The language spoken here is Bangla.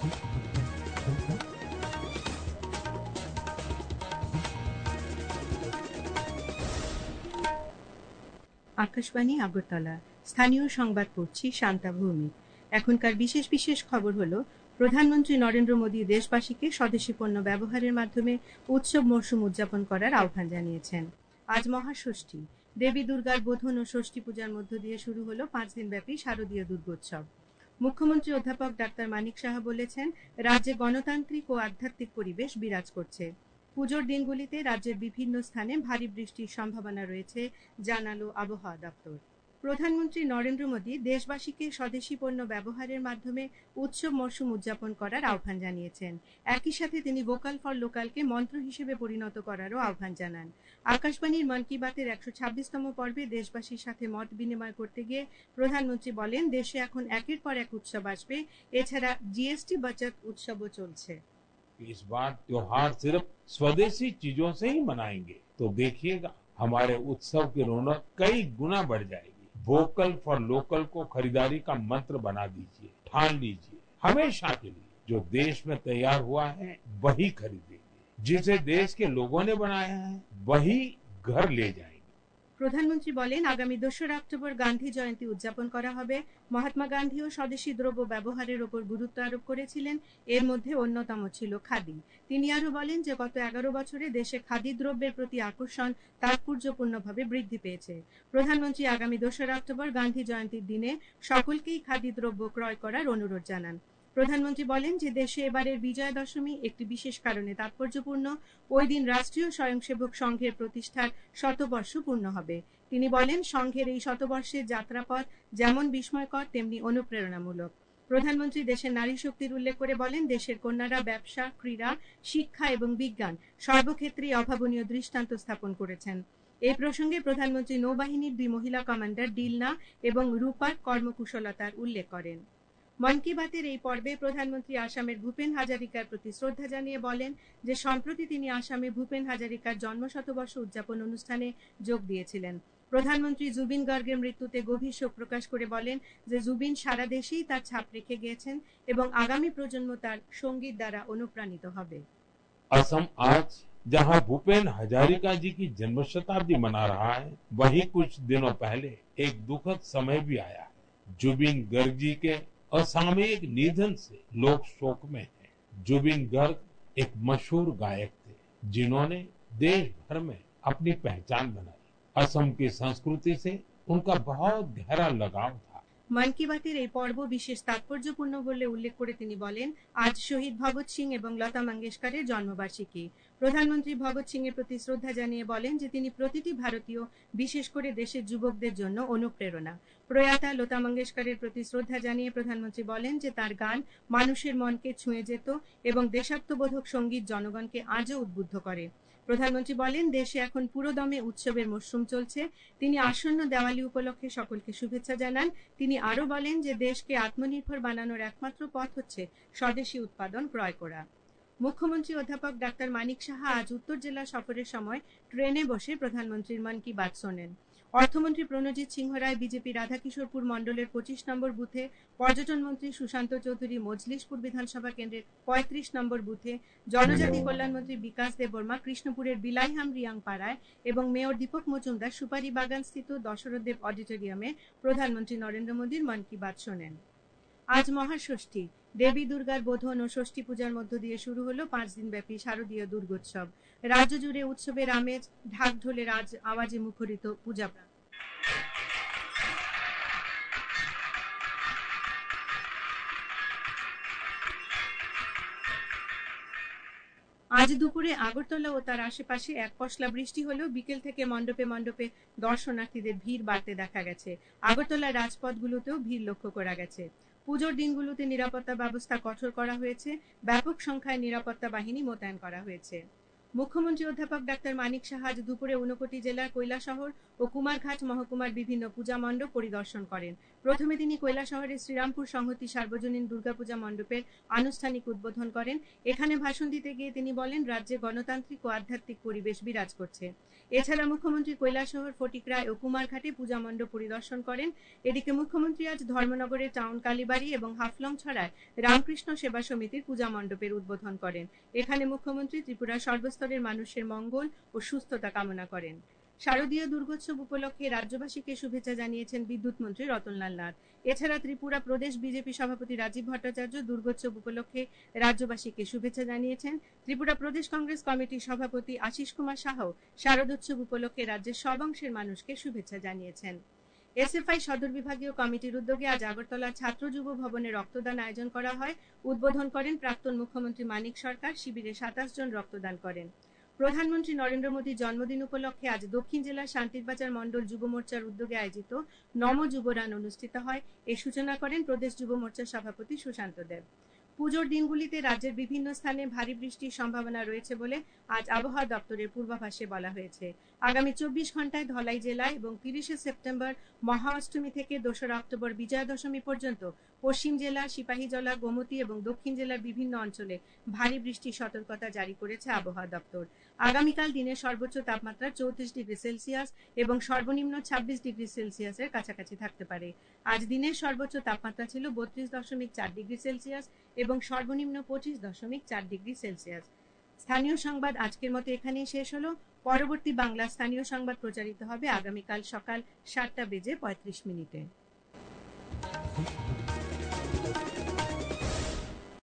আকাশবাণী আগরতলা, স্থানীয় সংবাদ পড়ছি শান্তা ভৌমিক। এখনকার বিশেষ বিশেষ খবর হলো, প্রধানমন্ত্রী নরেন্দ্র মোদী দেশবাসীকে স্বদেশী পণ্য ব্যবহারের মাধ্যমে উৎসব মরশুম উদযাপন করার আহ্বান জানিয়েছেন। আজ মহাষষ্ঠী, দেবী দুর্গার বোধন ও ষষ্ঠী পূজার মধ্য দিয়ে শুরু হলো 5 দিনব্যাপী শারদীয় দুর্গোৎসব। মুখ্যমন্ত্রী অধ্যাপক ডাক্তার মানিক সাহা বলেছেন, রাজ্যে গণতান্ত্রিক ও আধ্যাত্মিক পরিবেশ বিরাজ করছে। পুজোর দিনগুলিতে রাজ্যের বিভিন্ন স্থানে ভারী বৃষ্টির সম্ভাবনা রয়েছে, জানালো আবহাওয়া দপ্তর। প্রধানমন্ত্রী নরেন্দ্র মোদী দেশবাসীকে স্বদেশী পণ্য ব্যবহারের মাধ্যমে উৎসব মরশুম উদযাপন করার আহ্বান জানিয়েছেন। একই সাথে তিনি ভোকাল ফর লোকালকে মন্ত্র হিসেবে পরিণত করারও আহ্বান জানান। আকাশবাণীর মন কি বাতের 126তম পর্বে দেশবাসীর সাথে মত বিনিময় করতে গিয়ে প্রধানমন্ত্রী বলেন, দেশে এখন একের পর এক উৎসব আসবে। এছাড়া জিএসটি বাচত উৎসবও চলছে। इस बार त्योहार सिर्फ स्वदेशी चीजों से ही मनाएंगे तो देखिएगा हमारे उत्सव की रौनक कई गुना बढ़ जाएगी। वोकल फॉर लोकल को खरीदारी का मंत्र बना दीजिए, ठान लीजिए। हमेशा के लिए जो देश में तैयार हुआ है वही खरीदेंगे, जिसे देश के लोगों ने बनाया है वही घर ले जाएंगे। প্রধানমন্ত্রী বলেন, আগামী 2রা অক্টোবর গান্ধী জয়ন্তী উদযাপন করা হবে। মহাত্মা গান্ধীও স্বদেশী দ্রব্য ব্যবহারের উপর গুরুত্ব আরোপ করেছিলেন। এর মধ্যে অন্যতম ছিল খাদি। তিনি আরো বলেন যে গত 11 বছরে দেশে খাদি দ্রব্যের প্রতি আকর্ষণ তাৎপর্যপূর্ণভাবে বৃদ্ধি পেয়েছে। প্রধানমন্ত্রী আগামী 2রা অক্টোবর গান্ধী জয়ন্তীর দিনে সকলকেই খাদি দ্রব্য ক্রয় করার অনুরোধ জানান। প্রধানমন্ত্রী বলেন যে দেশে এবারের বিজয়া দশমী একটি বিশেষ কারণে তাৎপর্যপূর্ণ। ওই দিন রাষ্ট্রীয় স্বয়ংসেবক সংঘের প্রতিষ্ঠার শতবর্ষ পূর্ণ হবে। তিনি বলেন, সংঘের এই শতবর্ষের যাত্রাপথ যেমন বিস্ময়কর তেমনি অনুপ্রেরণামূলক। প্রধানমন্ত্রী দেশের নারী শক্তির উল্লেখ করে বলেন, দেশের কন্যারা ব্যবসা, ক্রীড়া, শিক্ষা এবং বিজ্ঞান সর্বক্ষেত্রেই অভাবনীয় দৃষ্টান্ত স্থাপন করেছেন। এই প্রসঙ্গে প্রধানমন্ত্রী নৌবাহিনীর 2 মহিলা কমান্ডার ডিলনা এবং রূপার কর্মকুশলতার উল্লেখ করেন। মন কি বাতের এই পর্বে প্রধানমন্ত্রী আসামের ভূপেন হাজারিকার প্রতি শ্রদ্ধা জানিয়ে বলেন যে সম্প্রতি তিনি আসামে ভূপেন হাজারিকার জন্মশতবর্ষ উদযাপন অনুষ্ঠানে যোগ দিয়েছিলেন। প্রধানমন্ত্রী জুবিন গার্গের মৃত্যুতে গভীর শোক প্রকাশ করে বলেন যে জুবিন সারা দেশেই তার ছাপ রেখে গিয়েছেন এবং আগামী প্রজন্ম তার সঙ্গীত দ্বারা অনুপ্রাণিত হবে। असम आज जहां भूपेन हजारिका जी की जन्म शताब्दी मना रहा है, वहीं कुछ दिनों पहले एक दुखद समय भी आया है। जुबिन गर्ग जी के असामयिक निधन से लोग शोक में हैं। जुबिन गर्ग एक मशहूर गायक थे, जिन्होंने देश भर में अपनी पहचान बनाई। असम की संस्कृति से उनका बहुत गहरा लगाव था। মন কি বাতের এই পর্ব বিশেষ তাৎপর্যপূর্ণ বলে উল্লেখ করে তিনি বলেন, আজ শহীদ ভগৎ সিং এবং লতা মঙ্গেশকরের জন্মবার্ষিকী। প্রধানমন্ত্রী ভগৎ সিং এর প্রতি শ্রদ্ধা জানিয়ে বলেন যে তিনি প্রতিটি ভারতীয়, বিশেষ করে দেশের যুবকদের জন্য অনুপ্রেরণা। প্রয়াতা লতা মঙ্গেশকরের প্রতি শ্রদ্ধা জানিয়ে প্রধানমন্ত্রী বলেন যে তার গান মানুষের মনকে ছুঁয়ে যেত এবং দেশাত্মবোধক সঙ্গীত জনগণকে আজও উদ্বুদ্ধ করে। প্রধানমন্ত্রী বলেন, দেশে এখন পুরোদমে উৎসবের মরশুম চলছে। তিনি আসন্ন দেওয়ালি উপলক্ষে সকলকে শুভেচ্ছা জানান। তিনি আরো বলেন যে দেশকে আত্মনির্ভর বানানোর একমাত্র পথ হচ্ছে স্বদেশী উৎপাদন ক্রয় করা। মুখ্যমন্ত্রী অধ্যাপক ডাক্তার মানিক সাহা আজ উত্তর জেলা সফরের সময় ট্রেনে বসে প্রধানমন্ত্রীর মন কি বাত শোনেন। অর্থমন্ত্রী প্রণজিৎ সিংহ রায় বিজেপি রাধাকিশোরপুর মণ্ডলের 25 নম্বর বুথে, পর্যটন মন্ত্রী সুশান্ত চৌধুরী মজলিশপুর বিধানসভা কেন্দ্রের 35 নম্বর বুথে, জনজাতি কল্যাণ মন্ত্রী বিকাশ দেববর্মা কৃষ্ণপুরের বিলাইহাম রিয়াং পাড়ায় এবং মেয়র দীপক মজুমদার সুপারি বাগান স্থিত দশরথ দেব অডিটোরিয়ামে প্রধানমন্ত্রী নরেন্দ্র মোদীর মন কি বাত শোনেন। আজ মহাষষ্ঠী, দেবী দুর্গার বোধন ও ষষ্ঠী পূজার মধ্য দিয়ে শুরু হলো 5 দিনব্যাপী শারদীয় দুর্গোৎসব। রাজ্য জুড়ে উৎসবের আমেজ, ঢাক ঢোলের আওয়াজে মুখরিত পূজা। আজ দুপুরে আগরতলা ও তার আশেপাশে এক পশলা বৃষ্টি হলেও বিকেল থেকে মণ্ডপে মণ্ডপে দর্শনার্থীদের ভিড় বাড়তে দেখা গেছে। আগরতলার রাজপথগুলোতেও ভিড় লক্ষ্য করা গেছে। পুজোর দিনগুলোতে নিরাপত্তা ব্যবস্থা কঠোর করা হয়েছে। ব্যাপক সংখ্যায় নিরাপত্তা বাহিনী মোতায়েন করা হয়েছে। মুখ্যমন্ত্রী অধ্যাপক ডাক্তার মানিক সাহা আজ দুপুরে ঊনকোটি জেলার কৈলাসহর ও কুমারঘাট মহকুমার বিভিন্ন পূজা মণ্ডপ পরিদর্শন করেন। প্রথমে তিনি কৈলাসহরের শ্রীরামপুর সংহতি সার্বজনীন দুর্গাপূজা মণ্ডপের আনুষ্ঠানিক উদ্বোধন করেন। এখানে ভাষণ দিতে গিয়ে তিনি বলেন, রাজ্যে গণতান্ত্রিক ও আধ্যাত্মিক পরিবেশ বিরাজ করছে। এছাড়া মুখ্যমন্ত্রী কৈলাসহর, ফটিকরায় ও কুমারঘাটে পূজা মণ্ডপ পরিদর্শন করেন। এদিকে মুখ্যমন্ত্রী আজ ধর্মনগরের টাউন কালীবাড়ি এবং হাফলং ছড়ায় রামকৃষ্ণ সেবা সমিতির পূজা মণ্ডপের উদ্বোধন করেন। এখানে মুখ্যমন্ত্রী ত্রিপুরার সর্বস্তরের মানুষের মঙ্গল ও সুস্থতা কামনা করেন। শারদীয় দুর্গোৎসব উপলক্ষে রাজ্যবাসীকে শুভেচ্ছা জানিয়েছেন বিদ্যুৎ মন্ত্রী রতনলাল নাথ। এছাড়া ত্রিপুরা প্রদেশ বিজেপি সভাপতি রাজীব ভট্টাচার্য দুর্গোৎসব উপলক্ষে রাজ্যবাসীকে শুভেচ্ছা জানিয়েছেন। ত্রিপুরা প্রদেশ কংগ্রেস কমিটির সভাপতি আশিস কুমার সাহাও শারদোৎসব উপলক্ষে রাজ্যের সব অংশের মানুষকে শুভেচ্ছা জানিয়েছেন। এসএফআই সদর বিভাগীয় কমিটির উদ্যোগে আজ আগরতলা ছাত্র যুব ভবনে রক্তদান আয়োজন করা হয়। উদ্বোধন করেন প্রাক্তন মুখ্যমন্ত্রী মানিক সরকার। শিবিরে 27 জন রক্তদান করেন। প্রধানমন্ত্রী নরেন্দ্র মোদীর জন্মদিন উপলক্ষে আজ দক্ষিণ জেলার শান্তিরবাজার মণ্ডল যুব মোর্চার উদ্যোগে আয়োজিত নম যুবরান অনুষ্ঠিত হয়। এর সূচনা করেন প্রদেশ যুব মোর্চার সভাপতি সুশান্ত দেব। পুজোর দিনগুলিতে রাজ্যের বিভিন্ন স্থানে ভারী বৃষ্টির সম্ভাবনা রয়েছে বলে আজ আবহাওয়া দপ্তরের পূর্বাভাসে বলা হয়েছে। আগামী 24 ঘন্টায় ধলাই জেলায় এবং 30 সেপ্টেম্বর মহা অষ্টমী থেকে 2রা অক্টোবর বিজয়া দশমী পর্যন্ত পশ্চিম জেলা, সিপাহীজলা, গোমতী এবং দক্ষিণ জেলার বিভিন্ন অঞ্চলে ভারী বৃষ্টির সতর্কতা জারি করেছে আবহাওয়া দপ্তর। আগামীকাল দিনের সর্বোচ্চ তাপমাত্রা 34 ডিগ্রি সেলসিয়াস এবং সর্বনিম্ন 26 ডিগ্রি সেলসিয়াসের কাছাকাছি থাকতে পারে। আজ দিনের সর্বোচ্চ তাপমাত্রা ছিল 32.4 ডিগ্রি সেলসিয়াস এবং সর্বনিম্ন 25.4 ডিগ্রি সেলসিয়াস। স্থানীয় সংবাদ আজকের মতো এখানেই শেষ হলো। পরবর্তী বাংলা স্থানীয় সংবাদ প্রচারিত হবে আগামীকাল সকাল 7:35 মিনিটে।